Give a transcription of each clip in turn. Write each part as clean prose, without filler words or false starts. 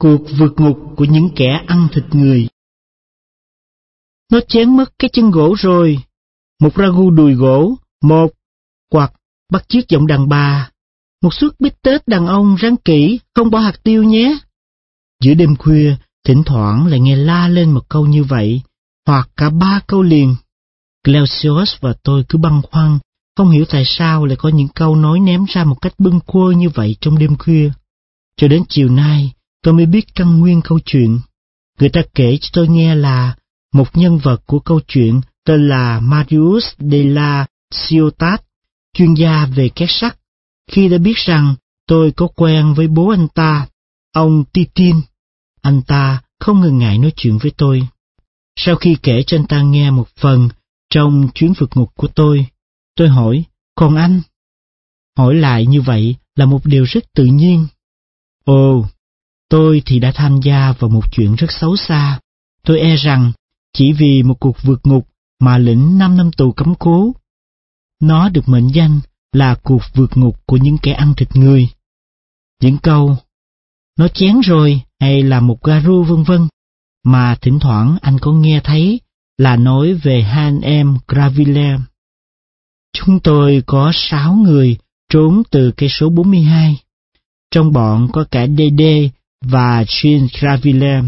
Cuộc vượt ngục của những kẻ ăn thịt người. Nó chén mất cái chân gỗ rồi. Một ragu đùi gỗ, một hoặc bắt chước giọng đàn bà. Một suất bít tết đàn ông ráng kỹ, không bỏ hạt tiêu nhé. Giữa đêm khuya, thỉnh thoảng lại nghe la lên một câu như vậy, hoặc cả ba câu liền. Glaucios và tôi cứ băn khoăn, không hiểu tại sao lại có những câu nói ném ra một cách bâng quơ như vậy trong đêm khuya. Cho đến chiều nay, tôi mới biết căn nguyên câu chuyện. Người ta kể cho tôi nghe là một nhân vật của câu chuyện tên là Marius de la Ciotat, chuyên gia về két sắt. Khi đã biết rằng tôi có quen với bố anh ta, ông Titin, anh ta không ngần ngại nói chuyện với tôi. Sau khi kể cho anh ta nghe một phần trong chuyến vượt ngục của tôi hỏi, còn anh? Hỏi lại như vậy là một điều rất tự nhiên. Ồ, tôi thì đã tham gia vào một chuyện rất xấu xa. Tôi e rằng chỉ vì một cuộc vượt ngục mà lĩnh 5 năm tù cấm cố. Nó được mệnh danh là cuộc vượt ngục của những kẻ ăn thịt người. Những câu nó chén rồi hay là một garu vân vân mà thỉnh thoảng anh có nghe thấy là nói về hai anh em Graville. Chúng tôi có 6 người trốn từ cây số 42. Trong bọn có cả Dédé và Jean Graville.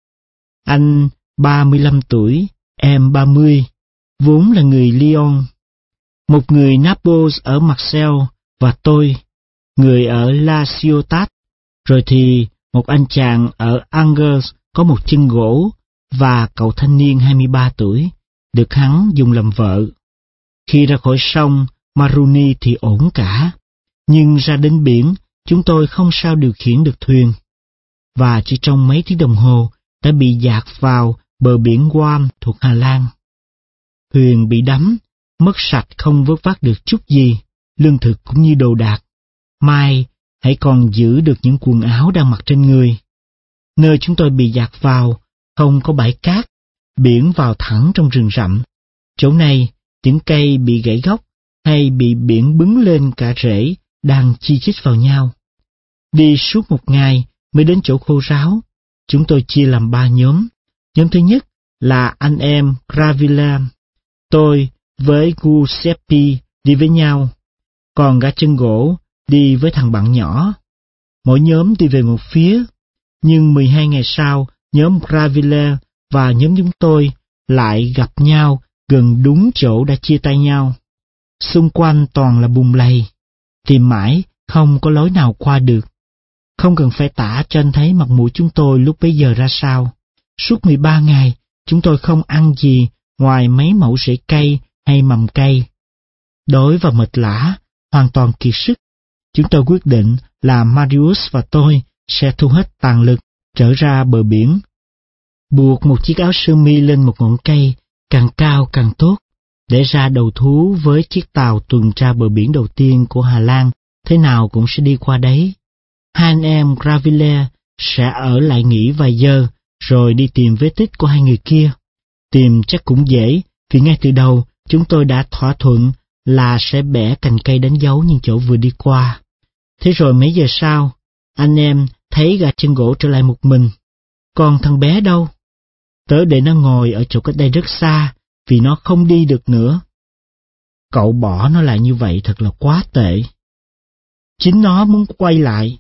Anh 35 tuổi, em 30, vốn là người Lyon. Một người Naples ở Marseille và tôi, người ở La Ciotat. Rồi thì một anh chàng ở Angers có một chân gỗ và cậu thanh niên 23 tuổi, được hắn dùng làm vợ. Khi ra khỏi sông Maroni thì ổn cả, nhưng ra đến biển chúng tôi không sao điều khiển được thuyền. Và chỉ trong mấy tiếng đồng hồ đã bị dạt vào bờ biển Guam thuộc Hà Lan. Thuyền bị đắm, mất sạch không vớt vát được chút gì, lương thực cũng như đồ đạc. May hãy còn giữ được những quần áo đang mặc trên người. Nơi chúng tôi bị dạt vào không có bãi cát, biển vào thẳng trong rừng rậm. Chỗ này, những cây bị gãy gốc hay bị biển bứng lên cả rễ đang chi chít vào nhau. Đi suốt một ngày mới đến chỗ khô ráo. Chúng tôi chia làm 3 nhóm. Nhóm thứ nhất là anh em Graville. Tôi với Giuseppe đi với nhau, còn gã chân gỗ đi với thằng bạn nhỏ. Mỗi nhóm đi về một phía, nhưng 12 ngày sau, nhóm Graville và nhóm chúng tôi lại gặp nhau gần đúng chỗ đã chia tay nhau. Xung quanh toàn là bùn lầy, tìm mãi không có lối nào qua được. Không cần phải tả cho anh thấy mặt mũi chúng tôi lúc bấy giờ ra sao. Suốt 13 ngày, chúng tôi không ăn gì ngoài mấy mẩu rễ cây hay mầm cây. Đói và mệt lả, hoàn toàn kiệt sức, chúng tôi quyết định là Marius và tôi sẽ thu hết tàn lực trở ra bờ biển. Buộc một chiếc áo sơ mi lên một ngọn cây, càng cao càng tốt, để ra đầu thú với chiếc tàu tuần tra bờ biển đầu tiên của Hà Lan, thế nào cũng sẽ đi qua đấy. Hai anh em Graville sẽ ở lại nghỉ vài giờ, rồi đi tìm vết tích của hai người kia. Tìm chắc cũng dễ, vì ngay từ đầu chúng tôi đã thỏa thuận là sẽ bẻ cành cây đánh dấu những chỗ vừa đi qua. Thế rồi mấy giờ sau, anh em thấy gã chân gỗ trở lại một mình. Còn thằng bé đâu? Tớ để nó ngồi ở chỗ cách đây rất xa, vì nó không đi được nữa. Cậu bỏ nó lại như vậy thật là quá tệ. Chính nó muốn quay lại.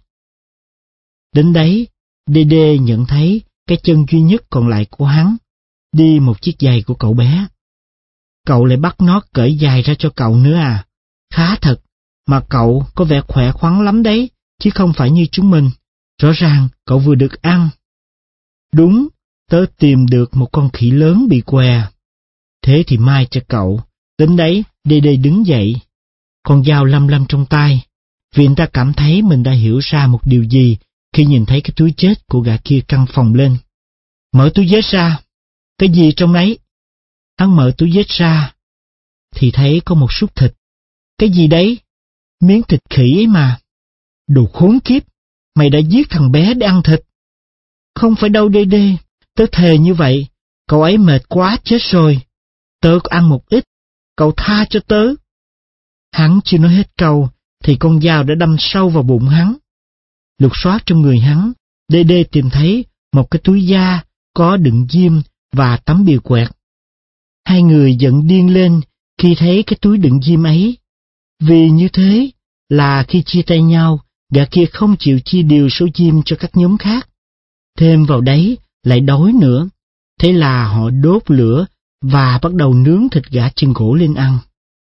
Đến đấy, Dédé nhận thấy cái chân duy nhất còn lại của hắn, đi một chiếc giày của cậu bé. Cậu lại bắt nó cởi giày ra cho cậu nữa à? Khá thật, mà cậu có vẻ khỏe khoắn lắm đấy, chứ không phải như chúng mình. Rõ ràng cậu vừa được ăn. Đúng, tớ tìm được một con khỉ lớn bị què. Thế thì mai cho cậu. Đến đấy, Dédé đứng dậy, con dao lăm lăm trong tay, vì anh ta cảm thấy mình đã hiểu ra một điều gì khi nhìn thấy cái túi chết của gã kia căng phòng lên. Mở túi vết ra. Cái gì trong ấy? Hắn mở túi vết ra, thì thấy có một xúc thịt. Cái gì đấy? Miếng thịt khỉ ấy mà. Đồ khốn kiếp, mày đã giết thằng bé để ăn thịt. Không phải đâu Dédé, tớ thề như vậy, cậu ấy mệt quá chết rồi. Tớ có ăn một ít, cậu tha cho tớ. Hắn chưa nói hết câu, thì con dao đã đâm sâu vào bụng hắn. Lục soát trong người hắn, Đê tìm thấy một cái túi da có đựng diêm và tấm bìa quẹt. Hai người giận điên lên khi thấy cái túi đựng diêm ấy. Vì như thế là khi chia tay nhau, gã kia không chịu chia đều số diêm cho các nhóm khác. Thêm vào đấy lại đói nữa. Thế là họ đốt lửa và bắt đầu nướng thịt gã chân gỗ lên ăn.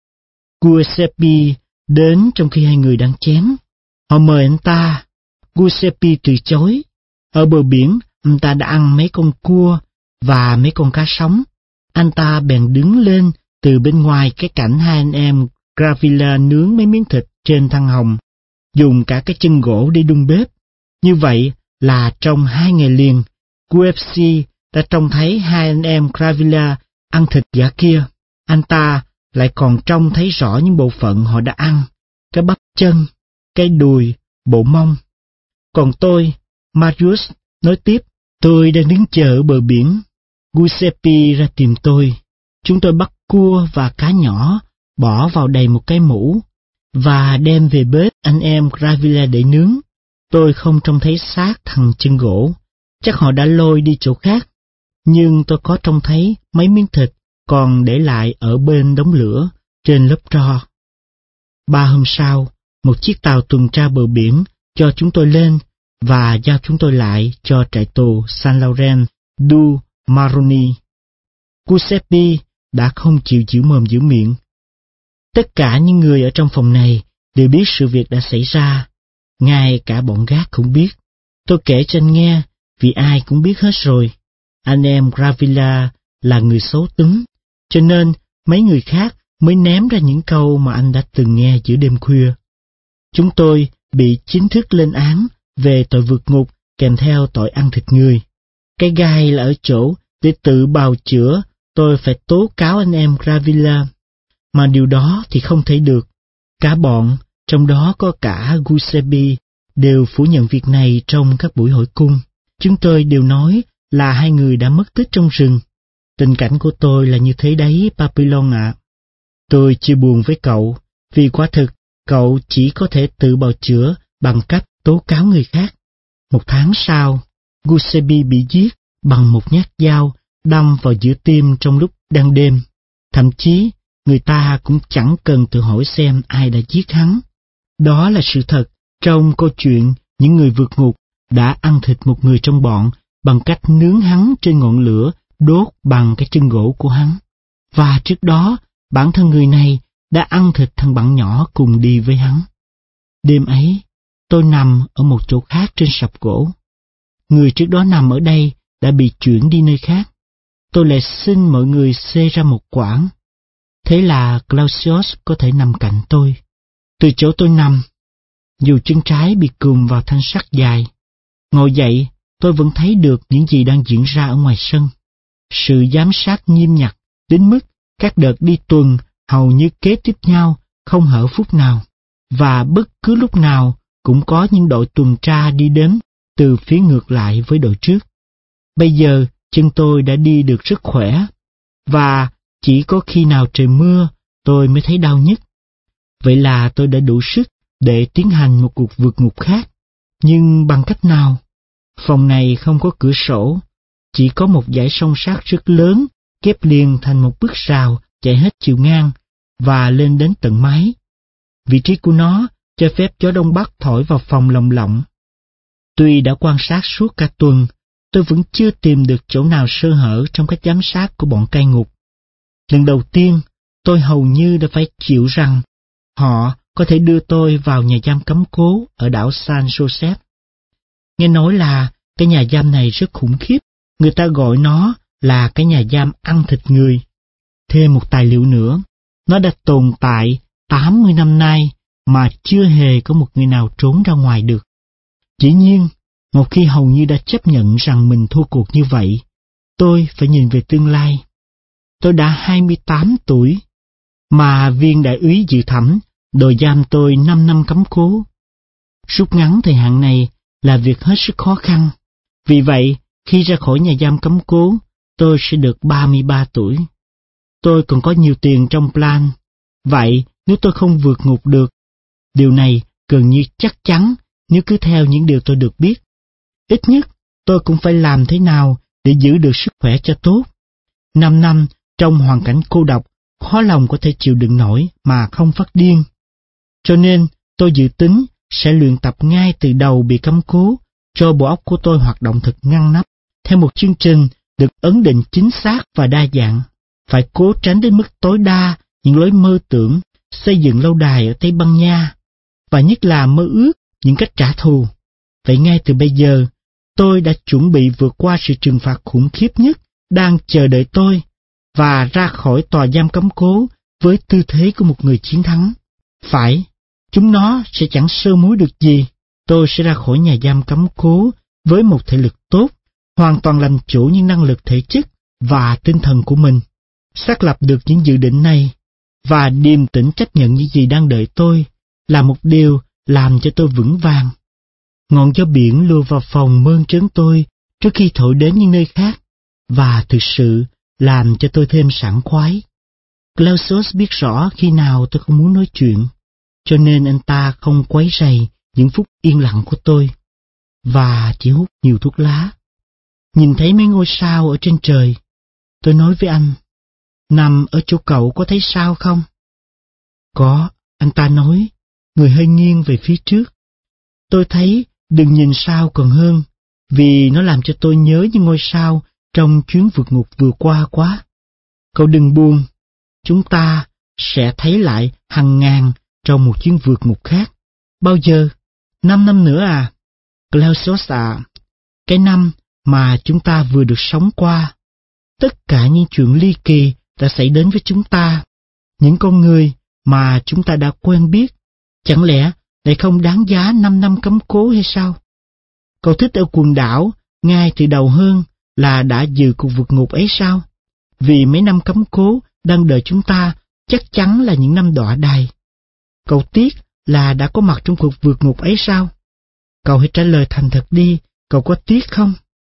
Giuseppe đến trong khi hai người đang chém. Họ mời anh ta. Giuseppe từ chối. Ở bờ biển, anh ta đã ăn mấy con cua và mấy con cá sống. Anh ta bèn đứng lên từ bên ngoài cái cảnh hai anh em Gravilla nướng mấy miếng thịt trên than hồng, dùng cả cái chân gỗ để đun bếp. Như vậy là trong 2 ngày liền, UFC đã trông thấy hai anh em Gravilla ăn thịt gã kia. Anh ta lại còn trông thấy rõ những bộ phận họ đã ăn, cái bắp chân, cái đùi, bộ mông. Còn tôi, Marius, nói tiếp, tôi đang đứng chờ ở bờ biển. Giuseppe ra tìm tôi. Chúng tôi bắt cua và cá nhỏ, bỏ vào đầy một cái mũ, và đem về bếp anh em Gravilla để nướng. Tôi không trông thấy xác thằng chân gỗ, chắc họ đã lôi đi chỗ khác. Nhưng tôi có trông thấy mấy miếng thịt còn để lại ở bên đống lửa, trên lớp tro. 3 hôm sau, một chiếc tàu tuần tra bờ biển cho chúng tôi lên và giao chúng tôi lại cho trại tù San Laurent du Maroni. Giuseppe đã không chịu giữ mồm giữ miệng. Tất cả những người ở trong phòng này đều biết sự việc đã xảy ra, ngay cả bọn gác cũng biết. Tôi kể cho anh nghe, vì ai cũng biết hết rồi. Anh em Gravilla là người xấu tính, cho nên mấy người khác mới ném ra những câu mà anh đã từng nghe giữa đêm khuya. Chúng tôi bị chính thức lên án về tội vượt ngục kèm theo tội ăn thịt người. Cái gai là ở chỗ để tự bào chữa tôi phải tố cáo anh em Gravilla, mà điều đó thì không thể được. Cả bọn, trong đó có cả Giuseppe, đều phủ nhận việc này trong các buổi hỏi cung. Chúng tôi đều nói là hai người đã mất tích trong rừng. Tình cảnh của tôi là như thế đấy, Papillon ạ. Tôi chia buồn với cậu, vì quả thực cậu chỉ có thể tự bào chữa bằng cách tố cáo người khác. 1 tháng sau, Giuseppe bị giết bằng một nhát dao đâm vào giữa tim trong lúc đang đêm. Thậm chí, người ta cũng chẳng cần tự hỏi xem ai đã giết hắn. Đó là sự thật trong câu chuyện những người vượt ngục đã ăn thịt một người trong bọn bằng cách nướng hắn trên ngọn lửa đốt bằng cái chân gỗ của hắn. Và trước đó, bản thân người này đã ăn thịt thằng bạn nhỏ cùng đi với hắn. Đêm ấy, tôi nằm ở một chỗ khác trên sập gỗ. Người trước đó nằm ở đây đã bị chuyển đi nơi khác. Tôi lại xin mọi người xê ra một quãng. Thế là Clausius có thể nằm cạnh tôi. Từ chỗ tôi nằm, dù chân trái bị cùm vào thanh sắt dài, ngồi dậy tôi vẫn thấy được những gì đang diễn ra ở ngoài sân. Sự giám sát nghiêm ngặt đến mức các đợt đi tuần hầu như kế tiếp nhau, không hở phút nào, và bất cứ lúc nào cũng có những đội tuần tra đi đến từ phía ngược lại với đội trước. Bây giờ chân tôi đã đi được rất khỏe, và chỉ có khi nào trời mưa tôi mới thấy đau nhức. Vậy là tôi đã đủ sức để tiến hành một cuộc vượt ngục khác. Nhưng bằng cách nào? Phòng này không có cửa sổ, chỉ có một dải song sắt rất lớn kép liền thành một bức rào chạy hết chiều ngang và lên đến tận mái. Vị trí của nó cho phép gió đông bắc thổi vào phòng lồng lộng. Tuy đã quan sát suốt cả tuần, tôi vẫn chưa tìm được chỗ nào sơ hở trong cách giám sát của bọn cai ngục. Lần đầu tiên, tôi hầu như đã phải chịu rằng họ có thể đưa tôi vào nhà giam cấm cố ở đảo San Joseph. Nghe nói là cái nhà giam này rất khủng khiếp, người ta gọi nó là cái nhà giam ăn thịt người. Thêm một tài liệu nữa, nó đã tồn tại 80 năm nay mà chưa hề có một người nào trốn ra ngoài được. Dĩ nhiên, một khi hầu như đã chấp nhận rằng mình thua cuộc như vậy, tôi phải nhìn về tương lai. Tôi đã 28 tuổi, mà viên đại úy dự thẩm đòi giam tôi 5 năm cấm cố. Rút ngắn thời hạn này là việc hết sức khó khăn. Vì vậy, khi ra khỏi nhà giam cấm cố, tôi sẽ được 33 tuổi. Tôi còn có nhiều tiền trong plan. Vậy, nếu tôi không vượt ngục được, điều này gần như chắc chắn nếu cứ theo những điều tôi được biết. Ít nhất, tôi cũng phải làm thế nào để giữ được sức khỏe cho tốt. 5 năm trong hoàn cảnh cô độc, khó lòng có thể chịu đựng nổi mà không phát điên. Cho nên, tôi dự tính sẽ luyện tập ngay từ đầu bị cấm cố, cho bộ óc của tôi hoạt động thật ngăn nắp, theo một chương trình được ấn định chính xác và đa dạng. Phải cố tránh đến mức tối đa những lối mơ tưởng, xây dựng lâu đài ở Tây Ban Nha, và nhất là mơ ước những cách trả thù. Vậy ngay từ bây giờ, tôi đã chuẩn bị vượt qua sự trừng phạt khủng khiếp nhất đang chờ đợi tôi, và ra khỏi tòa giam cấm cố với tư thế của một người chiến thắng. Phải, chúng nó sẽ chẳng sơ muối được gì. Tôi sẽ ra khỏi nhà giam cấm cố với một thể lực tốt, hoàn toàn làm chủ những năng lực thể chất và tinh thần của mình. Xác lập được những dự định này và điềm tĩnh chấp nhận những gì đang đợi tôi là một điều làm cho tôi vững vàng. Ngọn gió biển lùa vào phòng mơn trớn tôi trước khi thổi đến những nơi khác, và thực sự làm cho tôi thêm sảng khoái. Clausius biết rõ khi nào tôi không muốn nói chuyện, cho nên anh ta không quấy rầy những phút yên lặng của tôi, và chỉ hút nhiều thuốc lá. Nhìn thấy mấy ngôi sao ở trên trời, tôi nói với anh, nằm ở chỗ cậu có thấy sao không? Có, anh ta nói, người hơi nghiêng về phía trước. Tôi thấy đừng nhìn sao còn hơn, vì nó làm cho tôi nhớ những ngôi sao trong chuyến vượt ngục vừa qua quá. Cậu đừng buồn, chúng ta sẽ thấy lại hàng ngàn trong một chuyến vượt ngục khác. Bao giờ? 5 năm nữa à? Clausius à, cái năm mà chúng ta vừa được sống qua. Tất cả những chuyện ly kỳ đã xảy đến với chúng ta, những con người mà chúng ta đã quen biết, chẳng lẽ lại không đáng giá 5 năm cấm cố hay sao? Cậu thích ở quần đảo ngay từ đầu hơn là đã dự cuộc vượt ngục ấy sao? Vì mấy năm cấm cố đang đợi chúng ta chắc chắn là những năm đọa đày. Cậu tiếc là đã có mặt trong cuộc vượt ngục ấy sao? Cậu hãy trả lời thành thật đi, cậu có tiếc không?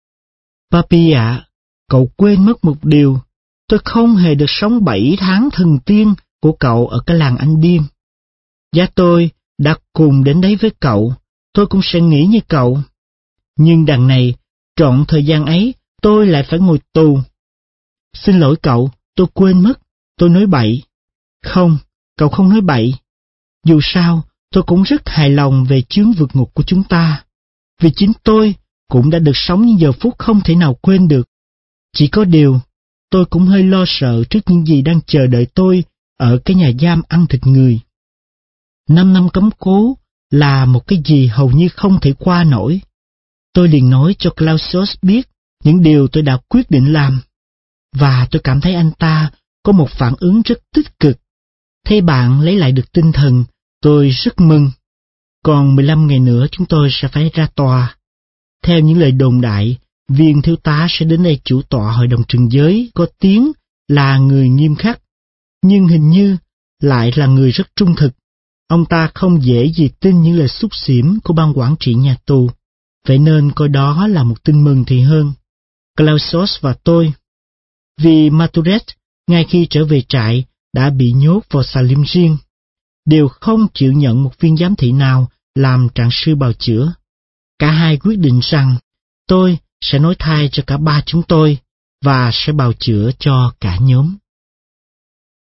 Papi ạ, cậu quên mất một điều, tôi không hề được sống 7 tháng thần tiên của cậu ở cái làng Anh Điên. Giá tôi đã cùng đến đấy với cậu, tôi cũng sẽ nghĩ như cậu. Nhưng đằng này, trọn thời gian ấy, tôi lại phải ngồi tù. Xin lỗi cậu, tôi quên mất, tôi nói bậy. Không, cậu không nói bậy. Dù sao, tôi cũng rất hài lòng về chuyến vượt ngục của chúng ta, vì chính tôi cũng đã được sống những giờ phút không thể nào quên được. Chỉ có điều, tôi cũng hơi lo sợ trước những gì đang chờ đợi tôi ở cái nhà giam ăn thịt người. 5 năm cấm cố là một cái gì hầu như không thể qua nổi. Tôi liền nói cho Clausius biết những điều tôi đã quyết định làm, và tôi cảm thấy anh ta có một phản ứng rất tích cực. Thấy bạn lấy lại được tinh thần, tôi rất mừng. Còn 15 ngày nữa chúng tôi sẽ phải ra tòa. Theo những lời đồn đại, viên thiếu tá sẽ đến đây chủ tọa hội đồng trừng giới có tiếng là người nghiêm khắc, nhưng hình như lại là người rất trung thực. Ông ta không dễ gì tin những lời xúc xỉm của ban quản trị nhà tù, vậy nên coi đó là một tin mừng thì hơn. Clausius và tôi. Vì Maturet, ngay khi trở về trại, đã bị nhốt vào xà lim riêng, đều không chịu nhận một viên giám thị nào làm trạng sư bào chữa. Cả hai quyết định rằng tôi sẽ nối thai cho cả ba chúng tôi và sẽ bào chữa cho cả nhóm.